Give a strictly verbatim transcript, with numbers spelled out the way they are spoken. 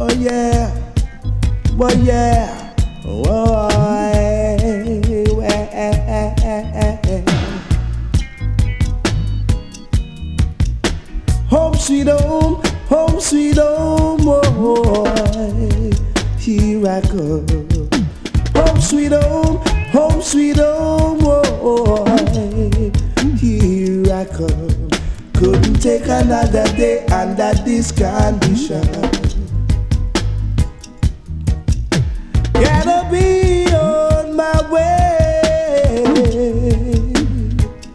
Oh yeah, oh yeah, oh home sweet home, home sweet home, oh, here I come. Home sweet home, home sweet home, oh, here I come. Couldn't take another day under this condition. Get up.